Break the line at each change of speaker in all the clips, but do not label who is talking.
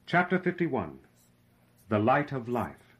Chapter 51. The Light of Life.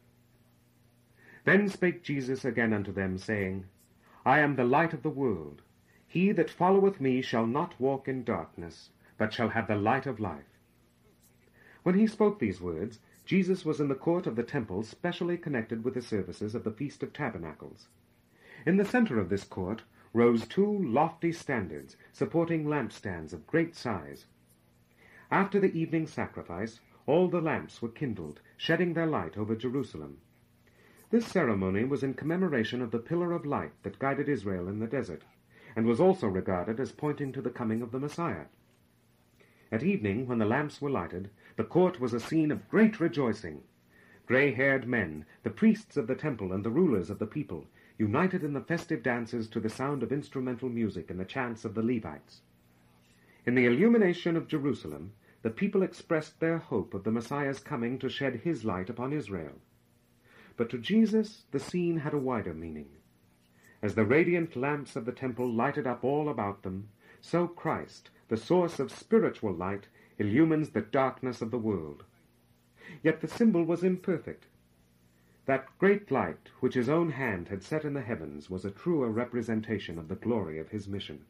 Then spake Jesus again unto them, saying, I am the light of the world. He that followeth me shall not walk in darkness, but shall have the light of life. When he spoke these words, Jesus was in the court of the temple specially connected with the services of the Feast of Tabernacles. In the center of this court rose two lofty standards, supporting lampstands of great size. After the evening sacrifice, all the lamps were kindled, shedding their light over Jerusalem. This ceremony was in commemoration of the pillar of light that guided Israel in the desert, and was also regarded as pointing to the coming of the Messiah. At evening, when the lamps were lighted, the court was a scene of great rejoicing. Gray-haired men, the priests of the temple and the rulers of the people, united in the festive dances to the sound of instrumental music and the chants of the Levites. In the illumination of Jerusalem, the people expressed their hope of the Messiah's coming to shed his light upon Israel. But to Jesus the scene had a wider meaning. As the radiant lamps of the temple lighted up all about them, so Christ, the source of spiritual light, illumines the darkness of the world. Yet the symbol was imperfect. That great light which his own hand had set in the heavens was a truer representation of the glory of his mission.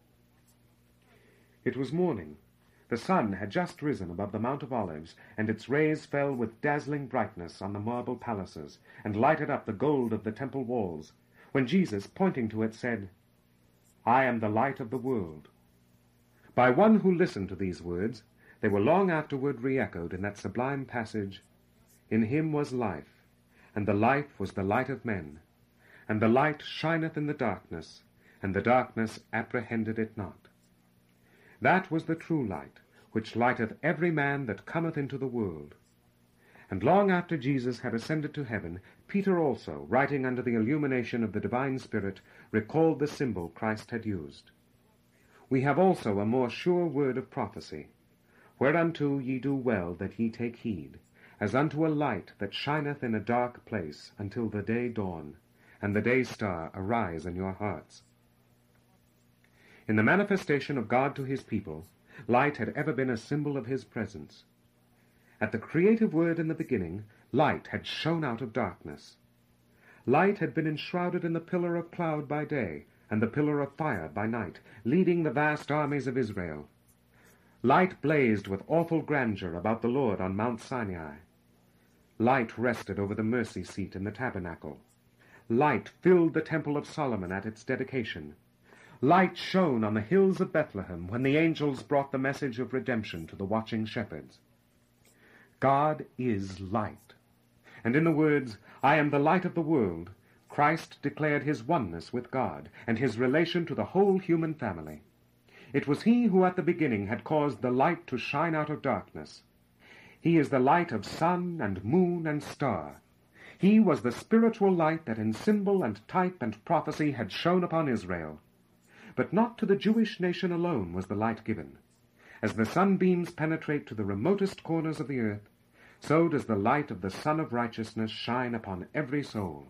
It was morning. The sun had just risen above the Mount of Olives, and its rays fell with dazzling brightness on the marble palaces, and lighted up the gold of the temple walls, when Jesus, pointing to it, said, I am the light of the world. By one who listened to these words, they were long afterward re-echoed in that sublime passage, In him was life, and the life was the light of men, and the light shineth in the darkness, and the darkness apprehended it not. That was the true light, which lighteth every man that cometh into the world. And long after Jesus had ascended to heaven, Peter also, writing under the illumination of the divine Spirit, recalled the symbol Christ had used. We have also a more sure word of prophecy, Whereunto ye do well that ye take heed, as unto a light that shineth in a dark place until the day dawn, and the day star arise in your hearts. In the manifestation of God to his people, light had ever been a symbol of his presence. At the creative word in the beginning, light had shone out of darkness. Light had been enshrouded in the pillar of cloud by day, and the pillar of fire by night, leading the vast armies of Israel. Light blazed with awful grandeur about the Lord on Mount Sinai. Light rested over the mercy seat in the tabernacle. Light filled the temple of Solomon at its dedication. Light shone on the hills of Bethlehem when the angels brought the message of redemption to the watching shepherds. God is light. And in the words, I am the light of the world, Christ declared his oneness with God and his relation to the whole human family. It was he who at the beginning had caused the light to shine out of darkness. He is the light of sun and moon and star. He was the spiritual light that in symbol and type and prophecy had shone upon Israel. But not to the Jewish nation alone was the light given. As the sunbeams penetrate to the remotest corners of the earth, so does the light of the Sun of Righteousness shine upon every soul.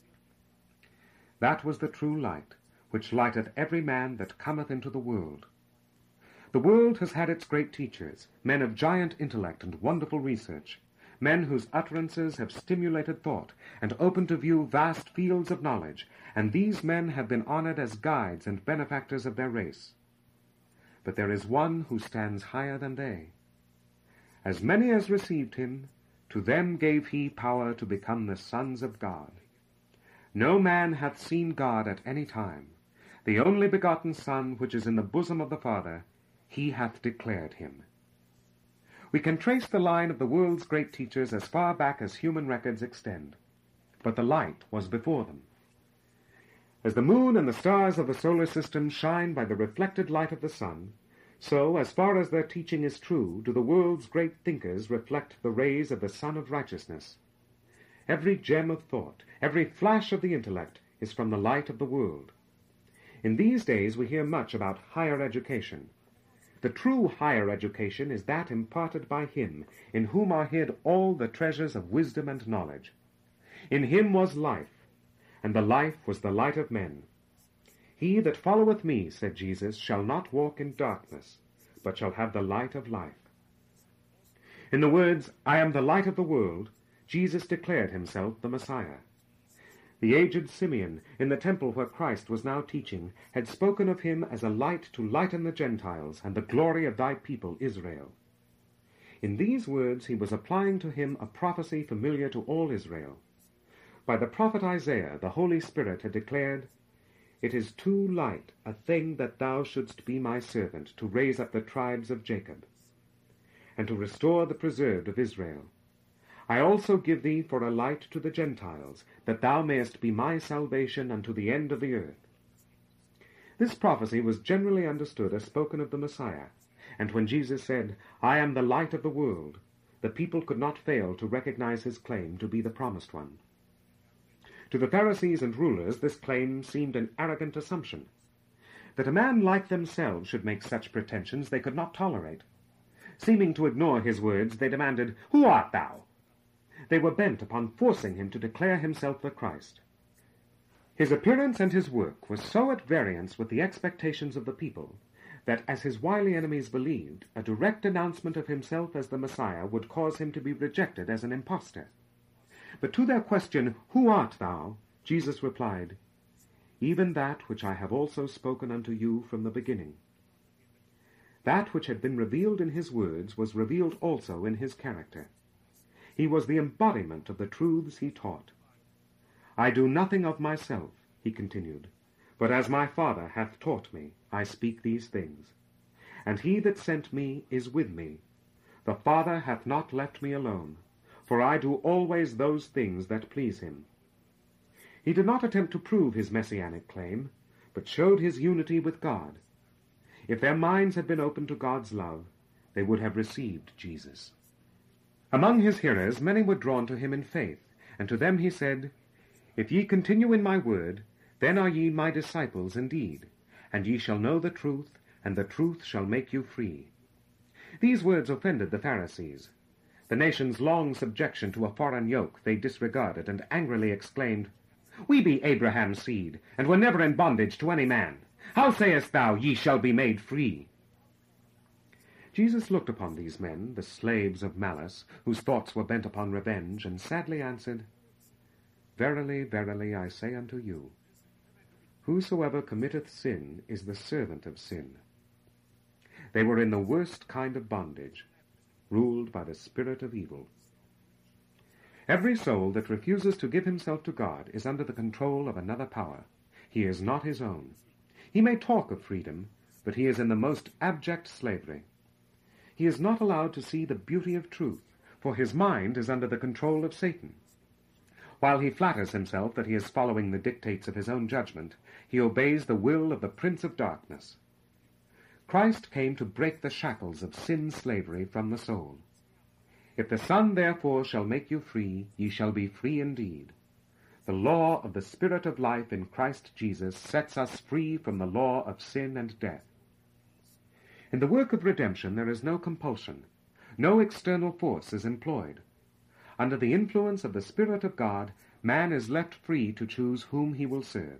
That was the true light, which lighteth every man that cometh into the world. The world has had its great teachers, men of giant intellect and wonderful research, men whose utterances have stimulated thought and opened to view vast fields of knowledge, and these men have been honored as guides and benefactors of their race. But there is one who stands higher than they. As many as received him, to them gave he power to become the sons of God. No man hath seen God at any time. The only begotten Son, which is in the bosom of the Father, he hath declared him. We can trace the line of the world's great teachers as far back as human records extend, but the light was before them. As the moon and the stars of the solar system shine by the reflected light of the sun, so, as far as their teaching is true, do the world's great thinkers reflect the rays of the Sun of Righteousness. Every gem of thought, every flash of the intellect is from the light of the world. In these days we hear much about higher education. The true higher education is that imparted by him, in whom are hid all the treasures of wisdom and knowledge. In him was life, and the life was the light of men. He that followeth me, said Jesus, shall not walk in darkness, but shall have the light of life. In the words, "I am the light of the world," Jesus declared himself the Messiah. The aged Simeon, in the temple where Christ was now teaching, had spoken of him as a light to lighten the Gentiles and the glory of thy people Israel. In these words he was applying to him a prophecy familiar to all Israel. By the prophet Isaiah, the Holy Spirit had declared, "It is too light a thing that thou shouldst be my servant, to raise up the tribes of Jacob, and to restore the preserved of Israel. I also give thee for a light to the Gentiles, that thou mayest be my salvation unto the end of the earth." This prophecy was generally understood as spoken of the Messiah, and when Jesus said, "I am the light of the world," the people could not fail to recognize his claim to be the promised one. To the Pharisees and rulers, this claim seemed an arrogant assumption. That a man like themselves should make such pretensions they could not tolerate. Seeming to ignore his words, they demanded, "Who art thou?" They were bent upon forcing him to declare himself the Christ. His appearance and his work were so at variance with the expectations of the people that, as his wily enemies believed, a direct announcement of himself as the Messiah would cause him to be rejected as an impostor. But to their question, "Who art thou?" Jesus replied, "Even that which I have also spoken unto you from the beginning." That which had been revealed in his words was revealed also in his character. He was the embodiment of the truths he taught. "I do nothing of myself," he continued, "but as my Father hath taught me, I speak these things. And he that sent me is with me. The Father hath not left me alone, for I do always those things that please him." He did not attempt to prove his messianic claim, but showed his unity with God. If their minds had been open to God's love, they would have received Jesus. Among his hearers many were drawn to him in faith, and to them he said, "If ye continue in my word, then are ye my disciples indeed, and ye shall know the truth, and the truth shall make you free." These words offended the Pharisees. The nation's long subjection to a foreign yoke they disregarded, and angrily exclaimed, "We be Abraham's seed, and were never in bondage to any man. How sayest thou, ye shall be made free?" Jesus looked upon these men, the slaves of malice, whose thoughts were bent upon revenge, and sadly answered, "Verily, verily, I say unto you, whosoever committeth sin is the servant of sin." They were in the worst kind of bondage, ruled by the spirit of evil. Every soul that refuses to give himself to God is under the control of another power. He is not his own. He may talk of freedom, but he is in the most abject slavery. He is not allowed to see the beauty of truth, for his mind is under the control of Satan. While he flatters himself that he is following the dictates of his own judgment, he obeys the will of the Prince of Darkness. Christ came to break the shackles of sin's slavery from the soul. "If the Son therefore shall make you free, ye shall be free indeed." The law of the Spirit of life in Christ Jesus sets us free from the law of sin and death. In the work of redemption there is no compulsion. No external force is employed. Under the influence of the Spirit of God, man is left free to choose whom he will serve.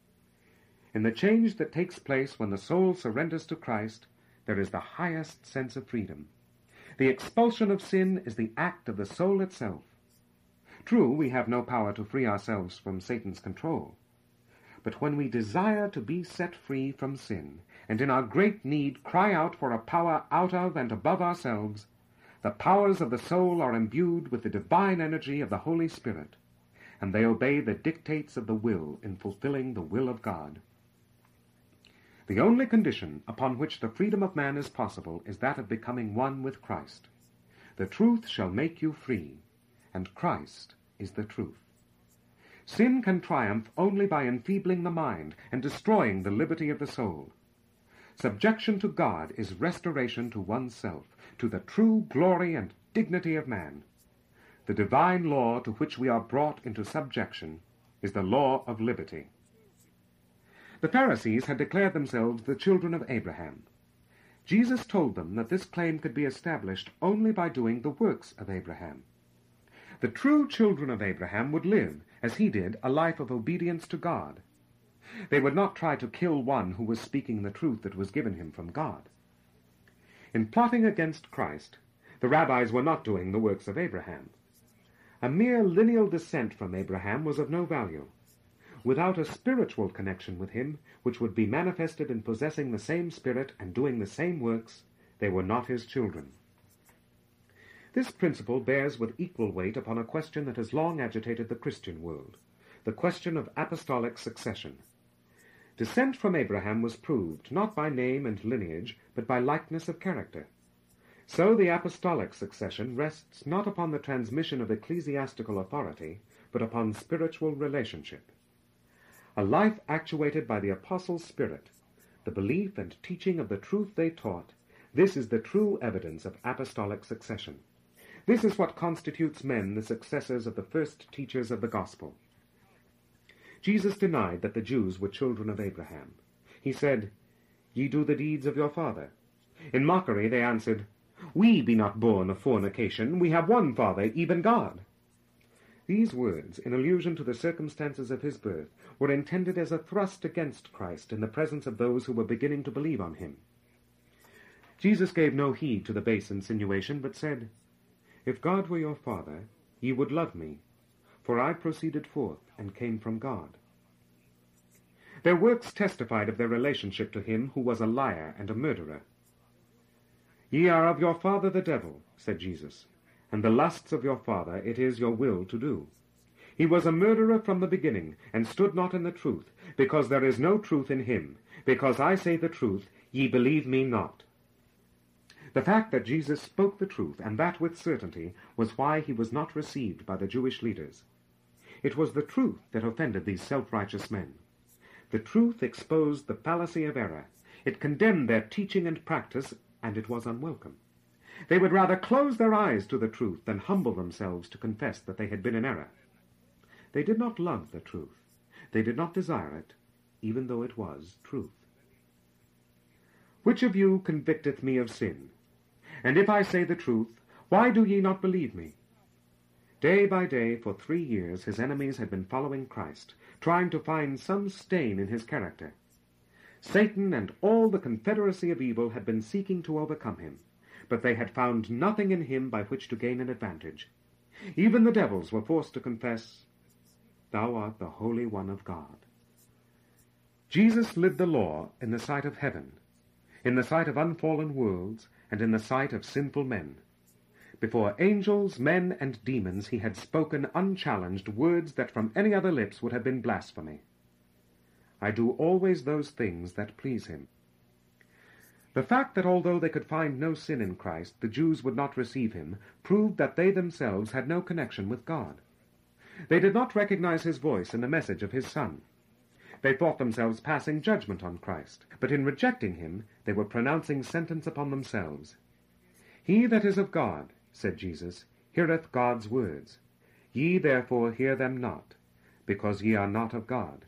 In the change that takes place when the soul surrenders to Christ, there is the highest sense of freedom. The expulsion of sin is the act of the soul itself. True, we have no power to free ourselves from Satan's control. But when we desire to be set free from sin, and in our great need cry out for a power out of and above ourselves, the powers of the soul are imbued with the divine energy of the Holy Spirit, and they obey the dictates of the will in fulfilling the will of God. The only condition upon which the freedom of man is possible is that of becoming one with Christ. The truth shall make you free, and Christ is the truth. Sin can triumph only by enfeebling the mind and destroying the liberty of the soul. Subjection to God is restoration to oneself, to the true glory and dignity of man. The divine law to which we are brought into subjection is the law of liberty. The Pharisees had declared themselves the children of Abraham. Jesus told them that this claim could be established only by doing the works of Abraham. The true children of Abraham would live, as he did, a life of obedience to God. They would not try to kill one who was speaking the truth that was given him from God. In plotting against Christ, The rabbis were not doing the works of Abraham. A mere lineal descent from Abraham was of no value. Without a spiritual connection with him, which would be manifested in possessing the same spirit and doing the same works, they were not his children. This principle bears with equal weight upon a question that has long agitated the Christian world, the question of apostolic succession. Descent from Abraham was proved not by name and lineage, but by likeness of character. So the apostolic succession rests not upon the transmission of ecclesiastical authority, but upon spiritual relationship. A life actuated by the apostles' spirit, the belief and teaching of the truth they taught, this is the true evidence of apostolic succession. This is what constitutes men the successors of the first teachers of the gospel. Jesus denied that the Jews were children of Abraham. He said, "Ye do the deeds of your father." In mockery they answered, "We be not born of fornication, we have one Father, even God." These words, in allusion to the circumstances of his birth, were intended as a thrust against Christ in the presence of those who were beginning to believe on him. Jesus gave no heed to the base insinuation, but said, "If God were your Father, ye would love me, for I proceeded forth and came from God." Their works testified of their relationship to him who was a liar and a murderer. "Ye are of your father the devil," said Jesus, "and the lusts of your father it is your will to do. He was a murderer from the beginning, and stood not in the truth, because there is no truth in him. Because I say the truth, ye believe me not." The fact that Jesus spoke the truth, and that with certainty, was why he was not received by the Jewish leaders. It was the truth that offended these self-righteous men. The truth exposed the fallacy of error. It condemned their teaching and practice, and it was unwelcome. They would rather close their eyes to the truth than humble themselves to confess that they had been in error. They did not love the truth. They did not desire it, even though it was truth. "Which of you convicteth me of sin? And if I say the truth, why do ye not believe me?" Day by day, for 3 years, his enemies had been following Christ, trying to find some stain in his character. Satan and all the confederacy of evil had been seeking to overcome him, but they had found nothing in him by which to gain an advantage. Even the devils were forced to confess, "Thou art the Holy One of God." Jesus lived the law in the sight of heaven, in the sight of unfallen worlds, and in the sight of sinful men. Before angels, men, and demons he had spoken unchallenged words that from any other lips would have been blasphemy. "I do always those things that please him." The fact that although they could find no sin in Christ, the Jews would not receive him, proved that they themselves had no connection with God. They did not recognize his voice in the message of his Son. They thought themselves passing judgment on Christ, but in rejecting him they were pronouncing sentence upon themselves. "He that is of God," said Jesus, "heareth God's words. Ye therefore hear them not, because ye are not of God."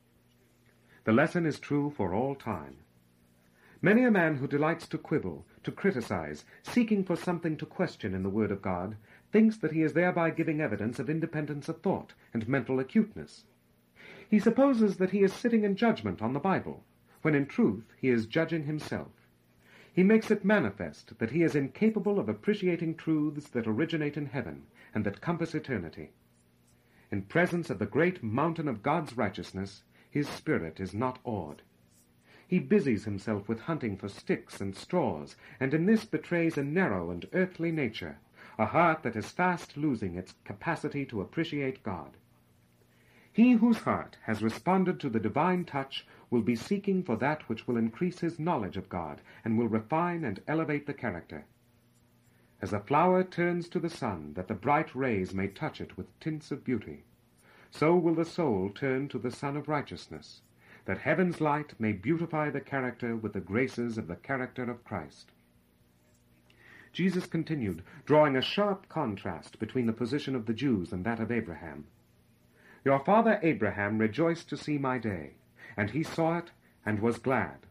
The lesson is true for all time. Many a man who delights to quibble, to criticize, seeking for something to question in the Word of God, thinks that he is thereby giving evidence of independence of thought and mental acuteness. He supposes that he is sitting in judgment on the Bible, when in truth he is judging himself. He makes it manifest that he is incapable of appreciating truths that originate in heaven and that compass eternity. In presence of the great mountain of God's righteousness, his spirit is not awed. He busies himself with hunting for sticks and straws, and in this betrays a narrow and earthly nature, a heart that is fast losing its capacity to appreciate God. He whose heart has responded to the divine touch will be seeking for that which will increase his knowledge of God and will refine and elevate the character. As a flower turns to the sun that the bright rays may touch it with tints of beauty, so will the soul turn to the Sun of Righteousness, that heaven's light may beautify the character with the graces of the character of Christ. Jesus continued, drawing a sharp contrast between the position of the Jews and that of Abraham. "Your father Abraham rejoiced to see my day, and he saw it and was glad."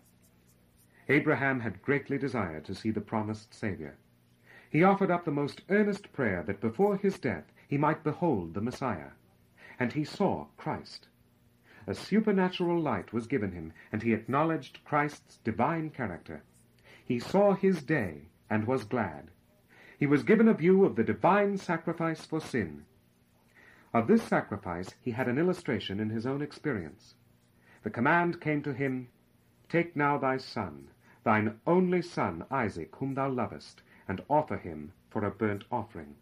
Abraham had greatly desired to see the promised Savior. He offered up the most earnest prayer that before his death he might behold the Messiah, and he saw Christ. A supernatural light was given him, and he acknowledged Christ's divine character. He saw his day and was glad. he was given a view of the divine sacrifice for sin. Of this sacrifice he had an illustration in his own experience. The command came to him, "Take now thy son, thine only son Isaac, whom thou lovest, and offer him for a burnt offering."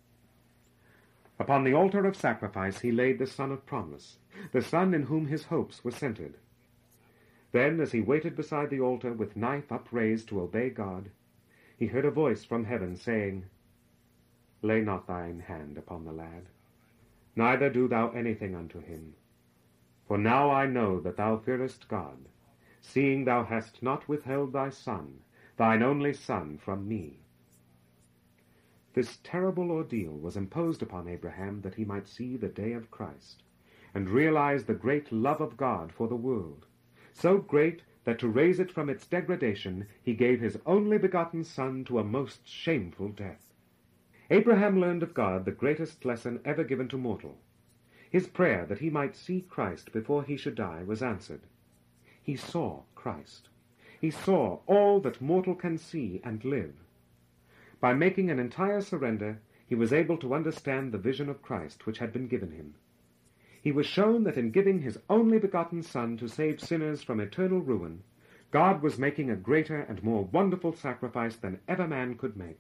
Upon the altar of sacrifice he laid the son of promise, the son in whom his hopes were centered. Then, as he waited beside the altar with knife upraised to obey God, he heard a voice from heaven saying, "Lay not thine hand upon the lad, neither do thou anything unto him. For now I know that thou fearest God, seeing thou hast not withheld thy son, thine only son, from me." This terrible ordeal was imposed upon Abraham that he might see the day of Christ, and realize the great love of God for the world, so great that to raise it from its degradation he gave his only begotten son to a most shameful death. Abraham learned of God the greatest lesson ever given to mortal. His prayer that he might see Christ before he should die was answered. He saw Christ. He saw all that mortal can see and live. By making an entire surrender, he was able to understand the vision of Christ which had been given him. He was shown that in giving his only begotten Son to save sinners from eternal ruin, God was making a greater and more wonderful sacrifice than ever man could make.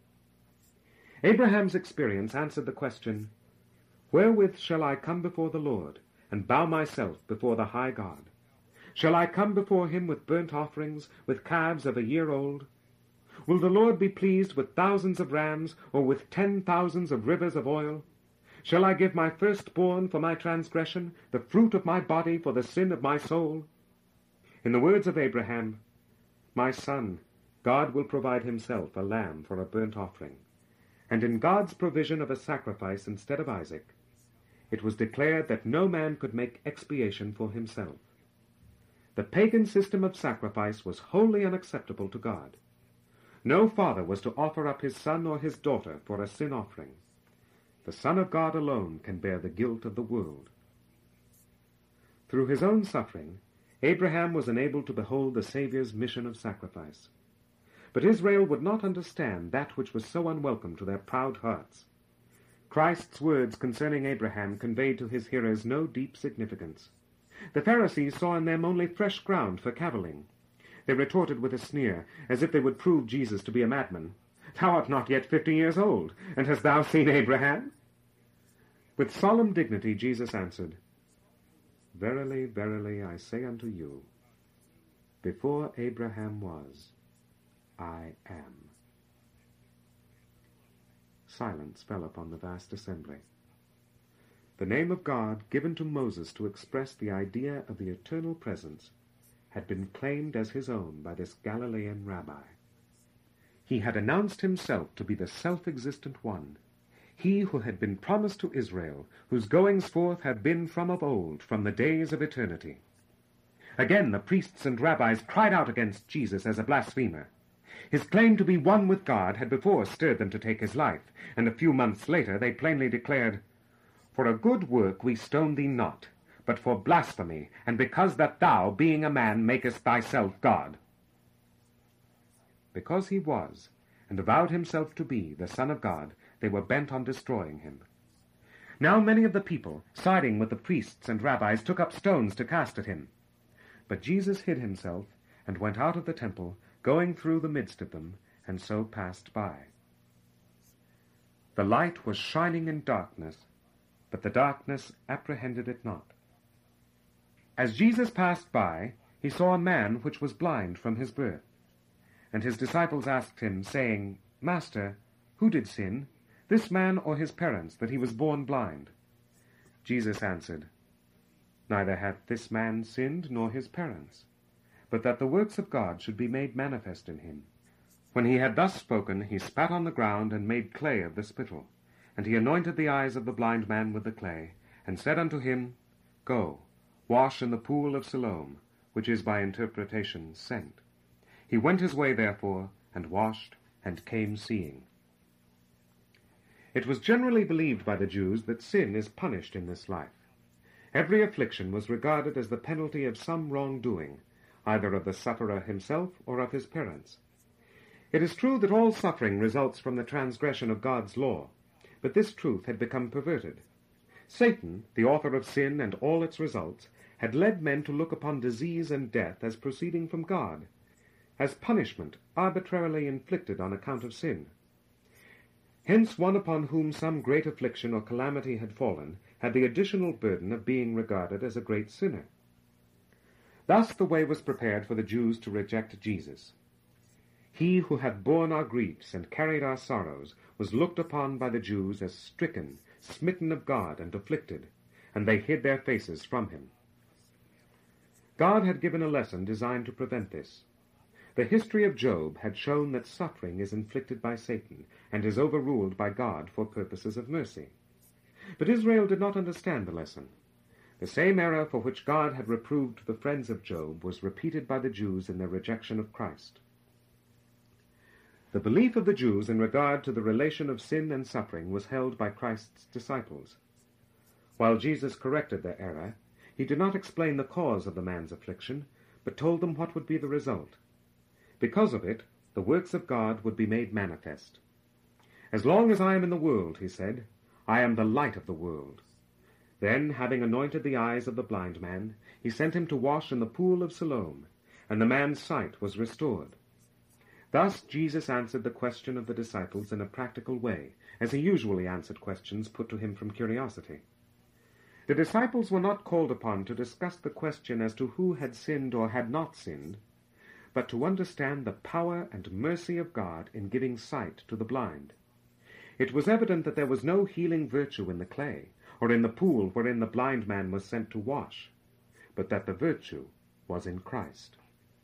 Abraham's experience answered the question, "Wherewith shall I come before the Lord, and bow myself before the high God? Shall I come before him with burnt offerings, with calves of a year old? Will the Lord be pleased with thousands of rams, or with 10,000s of rivers of oil? Shall I give my firstborn for my transgression, the fruit of my body for the sin of my soul?" In the words of Abraham, "My son, God will provide himself a lamb for a burnt offering." And in God's provision of a sacrifice instead of Isaac, it was declared that no man could make expiation for himself. The pagan system of sacrifice was wholly unacceptable to God. No father was to offer up his son or his daughter for a sin offering. The Son of God alone can bear the guilt of the world. Through his own suffering, Abraham was enabled to behold the Saviour's mission of sacrifice. But Israel would not understand that which was so unwelcome to their proud hearts. Christ's words concerning Abraham conveyed to his hearers no deep significance. The Pharisees saw in them only fresh ground for cavilling. They retorted with a sneer, as if they would prove Jesus to be a madman, "Thou art not yet 50 years old, and hast thou seen Abraham?" With solemn dignity Jesus answered, "Verily, verily, I say unto you, before Abraham was, I am." Silence fell upon the vast assembly. The name of God, given to Moses to express the idea of the eternal presence, had been claimed as his own by this Galilean rabbi. He had announced himself to be the self-existent one, he who had been promised to Israel, whose goings forth had been from of old, from the days of eternity. Again the priests and rabbis cried out against Jesus as a blasphemer. His claim to be one with God had before stirred them to take his life, and a few months later they plainly declared, "For a good work we stone thee not, but for blasphemy, and because that thou, being a man, makest thyself God." Because he was, and avowed himself to be, the Son of God, they were bent on destroying him. Now many of the people, siding with the priests and rabbis, took up stones to cast at him. But Jesus hid himself, and went out of the temple, going through the midst of them, and so passed by. The light was shining in darkness, but the darkness apprehended it not. As Jesus passed by, he saw a man which was blind from his birth. And his disciples asked him, saying, "Master, who did sin, this man or his parents, that he was born blind?" Jesus answered, "Neither hath this man sinned nor his parents, but that the works of God should be made manifest in him." When he had thus spoken, he spat on the ground and made clay of the spittle. And he anointed the eyes of the blind man with the clay, and said unto him, "Go, wash in the pool of Siloam," which is by interpretation, sent. He went his way therefore, and washed, and came seeing. It was generally believed by the Jews that sin is punished in this life. Every affliction was regarded as the penalty of some wrongdoing, either of the sufferer himself or of his parents. It is true that all suffering results from the transgression of God's law, but this truth had become perverted. Satan, the author of sin and all its results, had led men to look upon disease and death as proceeding from God, as punishment arbitrarily inflicted on account of sin. Hence one upon whom some great affliction or calamity had fallen had the additional burden of being regarded as a great sinner. Thus the way was prepared for the Jews to reject Jesus. He who had borne our griefs and carried our sorrows was looked upon by the Jews as stricken, smitten of God, and afflicted, and they hid their faces from him. God had given a lesson designed to prevent this. The history of Job had shown that suffering is inflicted by Satan and is overruled by God for purposes of mercy. But Israel did not understand the lesson. The same error for which God had reproved the friends of Job was repeated by the Jews in their rejection of Christ. The belief of the Jews in regard to the relation of sin and suffering was held by Christ's disciples. While Jesus corrected their error, he did not explain the cause of the man's affliction, but told them what would be the result. Because of it, the works of God would be made manifest. As long as I am in the world, he said, I am the light of the world. Then, having anointed the eyes of the blind man, he sent him to wash in the pool of Siloam, and the man's sight was restored. Thus Jesus answered the question of the disciples in a practical way, as he usually answered questions put to him from curiosity. The disciples were not called upon to discuss the question as to who had sinned or had not sinned, but to understand the power and mercy of God in giving sight to the blind. It was evident that there was no healing virtue in the clay, or in the pool wherein the blind man was sent to wash, but that the virtue was in Christ.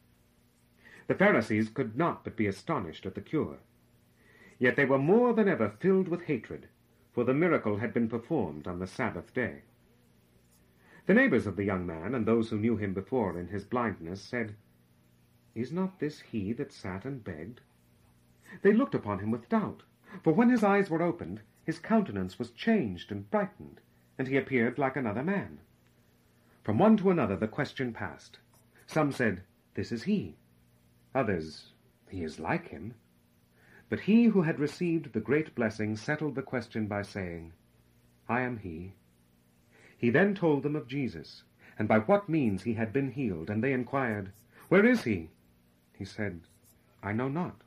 The Pharisees could not but be astonished at the cure. Yet they were more than ever filled with hatred, for the miracle had been performed on the Sabbath day. The neighbors of the young man, and those who knew him before in his blindness, said, Is not this he that sat and begged? They looked upon him with doubt, for when his eyes were opened, his countenance was changed and brightened, and he appeared like another man. From one to another the question passed. Some said, This is he. Others, He is like him. But he who had received the great blessing settled the question by saying, I am he. He then told them of Jesus, and by what means he had been healed, and they inquired, Where is he? He said, I know not.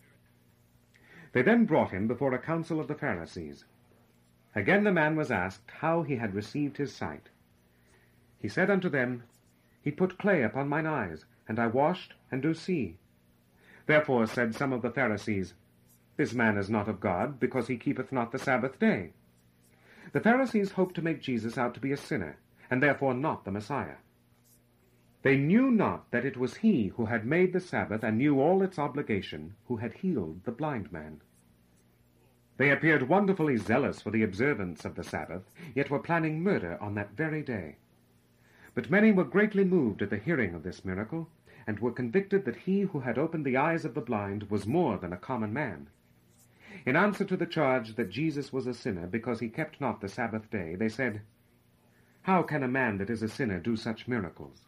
They then brought him before a council of the Pharisees. Again the man was asked how he had received his sight. He said unto them, He put clay upon mine eyes, and I washed, and do see. Therefore said some of the Pharisees, This man is not of God, because he keepeth not the Sabbath day. The Pharisees hoped to make Jesus out to be a sinner, and therefore not the Messiah. They knew not that it was he who had made the Sabbath and knew all its obligation, who had healed the blind man. They appeared wonderfully zealous for the observance of the Sabbath, yet were planning murder on that very day. But many were greatly moved at the hearing of this miracle, and were convicted that he who had opened the eyes of the blind was more than a common man. In answer to the charge that Jesus was a sinner because he kept not the Sabbath day, they said, How can a man that is a sinner do such miracles?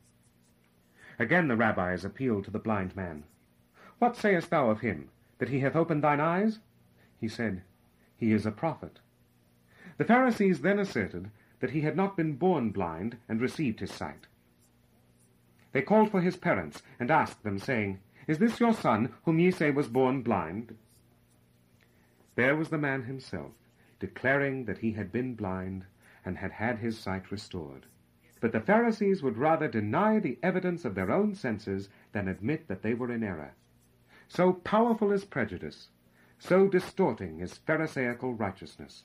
Again the rabbis appealed to the blind man. What sayest thou of him, that he hath opened thine eyes? He said, He is a prophet. The Pharisees then asserted that he had not been born blind and received his sight. They called for his parents and asked them, saying, Is this your son, whom ye say was born blind? There was the man himself, declaring that he had been blind and had had his sight restored. But the Pharisees would rather deny the evidence of their own senses than admit that they were in error. So powerful is prejudice, so distorting is Pharisaical righteousness.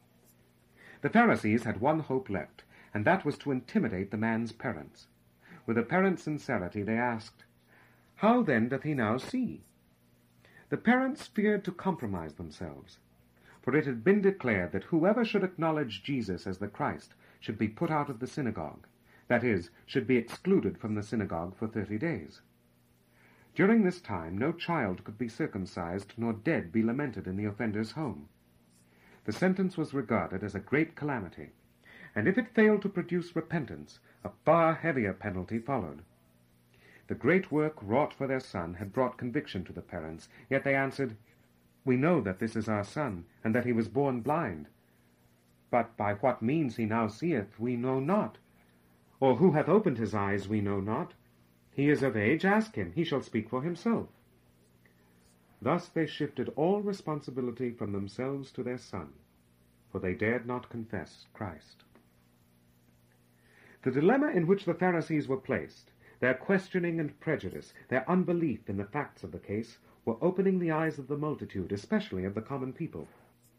The Pharisees had one hope left, and that was to intimidate the man's parents. With apparent sincerity they asked, How then doth he now see? The parents feared to compromise themselves, for it had been declared that whoever should acknowledge Jesus as the Christ should be put out of the synagogue, that is, should be excluded from the synagogue for 30 days. During this time no child could be circumcised, nor dead be lamented in the offender's home. The sentence was regarded as a great calamity, and if it failed to produce repentance, a far heavier penalty followed. The great work wrought for their son had brought conviction to the parents, yet they answered, "We know that this is our son, and that he was born blind. But by what means he now seeth, we know not. Or who hath opened his eyes, we know not. He is of age, ask him, he shall speak for himself." Thus they shifted all responsibility from themselves to their son, for they dared not confess Christ. The dilemma in which the Pharisees were placed, their questioning and prejudice, their unbelief in the facts of the case, were opening the eyes of the multitude, especially of the common people.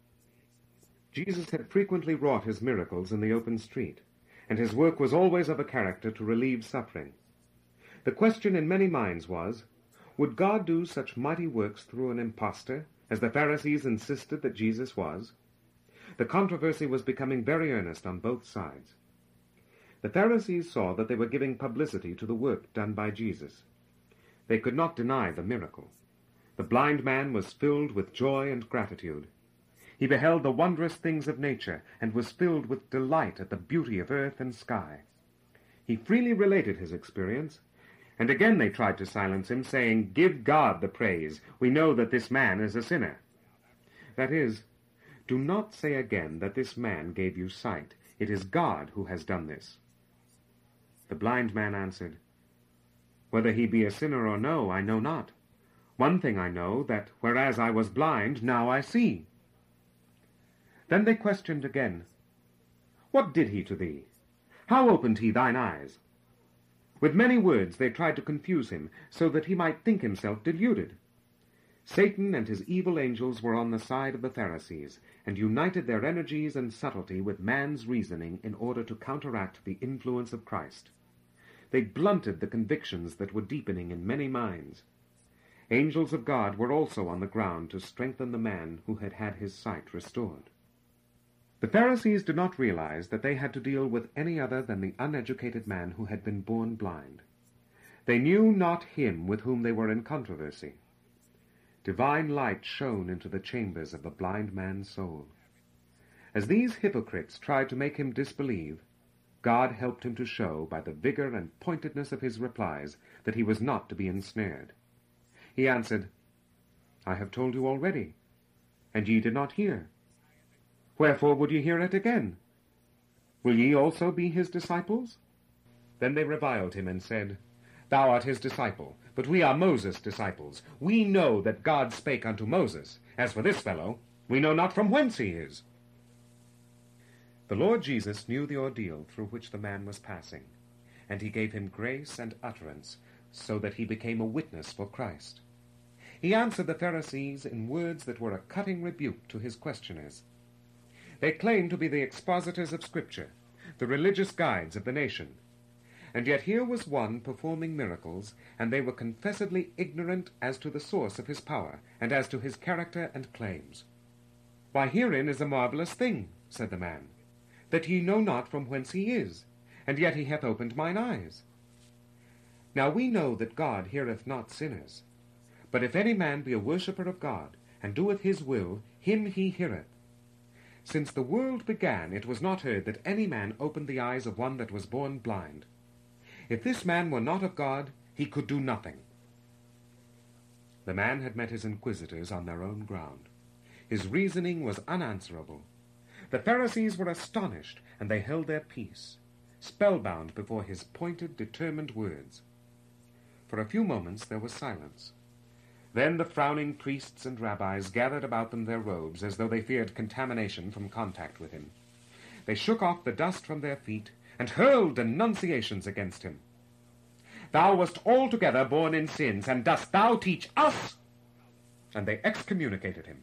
Jesus had frequently wrought his miracles in the open street, and his work was always of a character to relieve suffering. The question in many minds was, would God do such mighty works through an impostor, as the Pharisees insisted that Jesus was? The controversy was becoming very earnest on both sides. The Pharisees saw that they were giving publicity to the work done by Jesus. They could not deny the miracle. The blind man was filled with joy and gratitude. He beheld the wondrous things of nature, and was filled with delight at the beauty of earth and sky. He freely related his experience, and again they tried to silence him, saying, "Give God the praise. We know that this man is a sinner." That is, do not say again that this man gave you sight. It is God who has done this. The blind man answered, "Whether he be a sinner or no, I know not. One thing I know, that whereas I was blind, now I see." Then they questioned again, "What did he to thee? How opened he thine eyes?" With many words they tried to confuse him, so that he might think himself deluded. Satan and his evil angels were on the side of the Pharisees, and united their energies and subtlety with man's reasoning in order to counteract the influence of Christ. They blunted the convictions that were deepening in many minds. Angels of God were also on the ground to strengthen the man who had had his sight restored. The Pharisees did not realize that they had to deal with any other than the uneducated man who had been born blind. They knew not him with whom they were in controversy. Divine light shone into the chambers of the blind man's soul. As these hypocrites tried to make him disbelieve, God helped him to show, by the vigor and pointedness of his replies, that he was not to be ensnared. He answered, "I have told you already, and ye did not hear. Wherefore would ye hear it again? Will ye also be his disciples?" Then they reviled him and said, "Thou art his disciple, but we are Moses' disciples. We know that God spake unto Moses. As for this fellow, we know not from whence he is." The Lord Jesus knew the ordeal through which the man was passing, and he gave him grace and utterance, so that he became a witness for Christ. He answered the Pharisees in words that were a cutting rebuke to his questioners. They claimed to be the expositors of Scripture, the religious guides of the nation, and yet here was one performing miracles, and they were confessedly ignorant as to the source of his power, and as to his character and claims. "Why, herein is a marvelous thing," said the man, "that ye know not from whence he is, and yet he hath opened mine eyes. Now we know that God heareth not sinners, but if any man be a worshipper of God, and doeth his will, him he heareth. Since the world began, it was not heard that any man opened the eyes of one that was born blind. If this man were not of God, he could do nothing." The man had met his inquisitors on their own ground. His reasoning was unanswerable. The Pharisees were astonished, and they held their peace, spellbound before his pointed, determined words. For a few moments there was silence. Then the frowning priests and rabbis gathered about them their robes, as though they feared contamination from contact with him. They shook off the dust from their feet, and hurled denunciations against him. "Thou wast altogether born in sins, and dost thou teach us?" And they excommunicated him.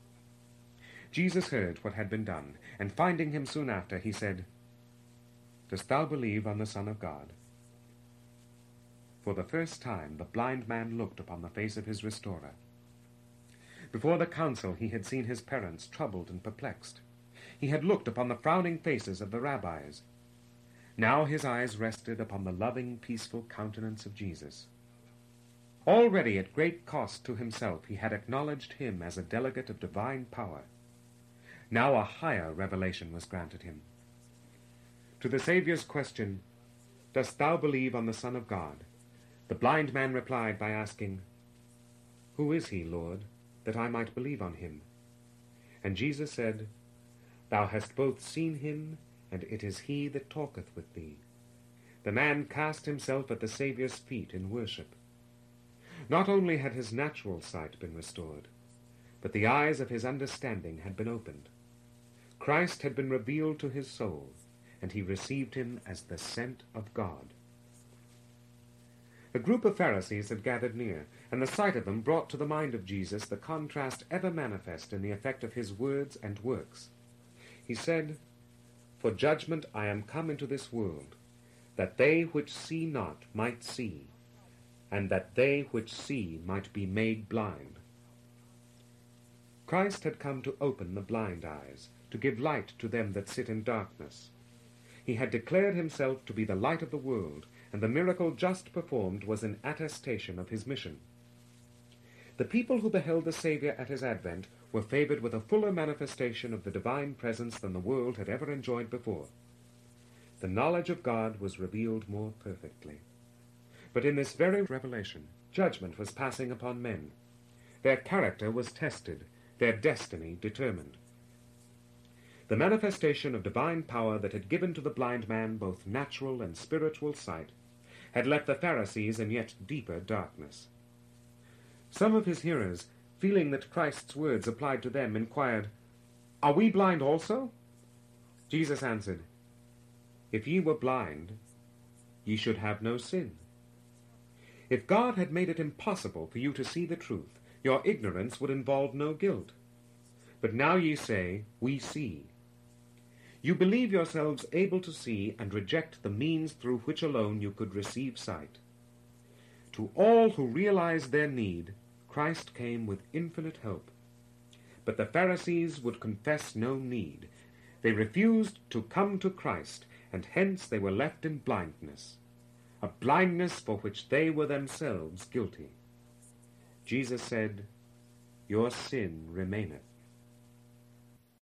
Jesus heard what had been done, and finding him soon after, he said, "Dost thou believe on the Son of God?" For the first time the blind man looked upon the face of his restorer. Before the council he had seen his parents troubled and perplexed. He had looked upon the frowning faces of the rabbis. Now his eyes rested upon the loving, peaceful countenance of Jesus. Already at great cost to himself he had acknowledged him as a delegate of divine power. Now a higher revelation was granted him. To the Saviour's question, "Dost thou believe on the Son of God?" The blind man replied by asking, "Who is he, Lord, that I might believe on him?" And Jesus said, "Thou hast both seen him, and it is he that talketh with thee." The man cast himself at the Saviour's feet in worship. Not only had his natural sight been restored, but the eyes of his understanding had been opened. Christ had been revealed to his soul, and he received him as the sent of God. A group of Pharisees had gathered near, and the sight of them brought to the mind of Jesus the contrast ever manifest in the effect of his words and works. He said, "For judgment I am come into this world, that they which see not might see, and that they which see might be made blind." Christ had come to open the blind eyes, to give light to them that sit in darkness. He had declared himself to be the light of the world, and the miracle just performed was an attestation of his mission. The people who beheld the Saviour at his advent were favored with a fuller manifestation of the divine presence than the world had ever enjoyed before. The knowledge of God was revealed more perfectly. But in this very revelation, judgment was passing upon men. Their character was tested, their destiny determined. The manifestation of divine power that had given to the blind man both natural and spiritual sight had left the Pharisees in yet deeper darkness. Some of his hearers, feeling that Christ's words applied to them, inquired, "Are we blind also?" Jesus answered, "If ye were blind, ye should have no sin." If God had made it impossible for you to see the truth, your ignorance would involve no guilt. But now ye say, "We see." You believe yourselves able to see and reject the means through which alone you could receive sight. To all who realized their need, Christ came with infinite help. But the Pharisees would confess no need. They refused to come to Christ, and hence they were left in blindness, a blindness for which they were themselves guilty. Jesus said, "Your sin remaineth."